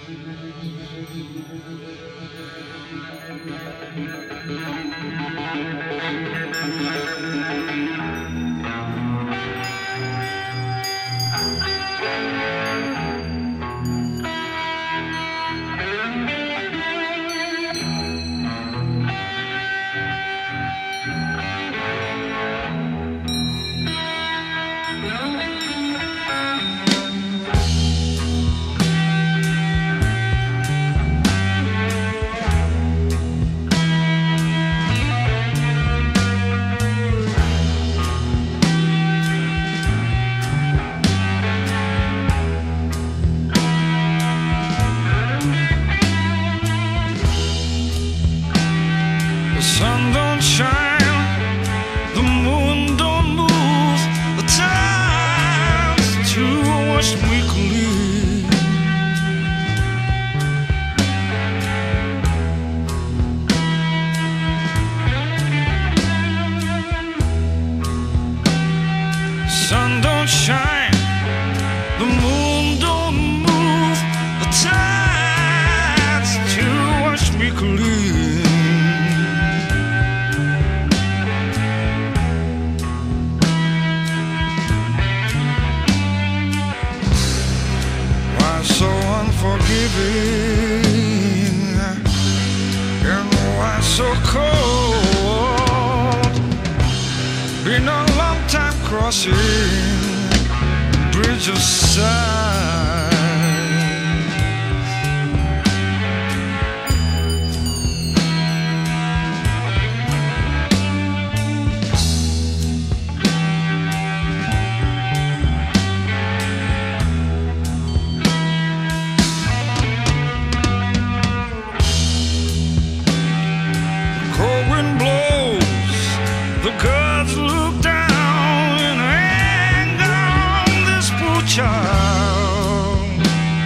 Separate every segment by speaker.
Speaker 1: The sun don't shine, the moon don't move, the time's too much weekly. Sun don't shine, the moon don't move, the tide's too much weekly. So unforgiving and why so cold? Been a long time crossing bridge of sighs. The gods look down in anger on this poor child.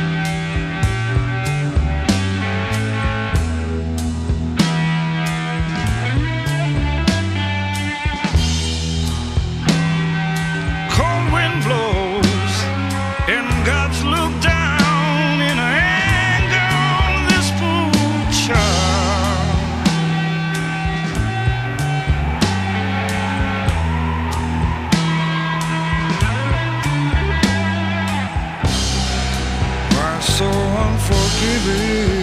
Speaker 1: Cold wind blows and gods look down in anger on this poor child. So unforgiving